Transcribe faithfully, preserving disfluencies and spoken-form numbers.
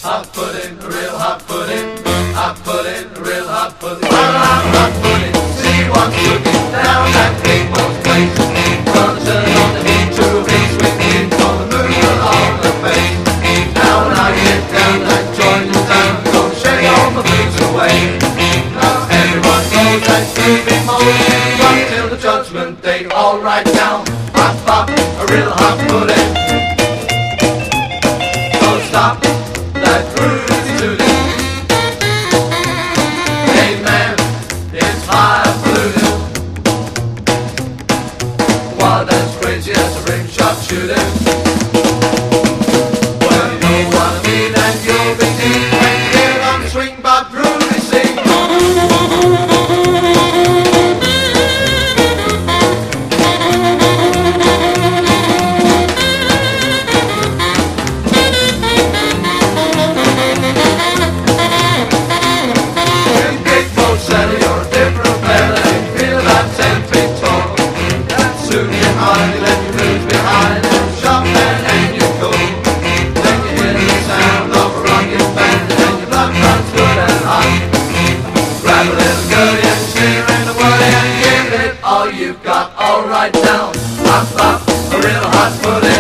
Hot pudding, a real hot pudding. Hot pudding, a real hot pudding. Well, I'm hot pudding. See what's cooking down that big old place. Gonna turn on the heat to a big swing in. Gonna move along the face. Now when I get down that joint is down, gonna shake all my blues away. Now everyone knows that groovy mode. Run till the judgment day, all right now. Hot pop, a real hot pudding. Don't stop that groovy tooting. Hey man, it's highfalutin. Wild and crazy as a rim shot shooting. Well, you know what I mean, and you'll be seen when you hear on the swing but groovy sing. Settle, you're a different fella. You feel about ten feet tall. And soon you hardly let your moves behind. And sharp and and you go. Then you hear the sound of a rocket band. And your blood runs good and hot. Grab a little girlie and steer in the way and give it all you've got. All right down, hot pop, a real hot pudding.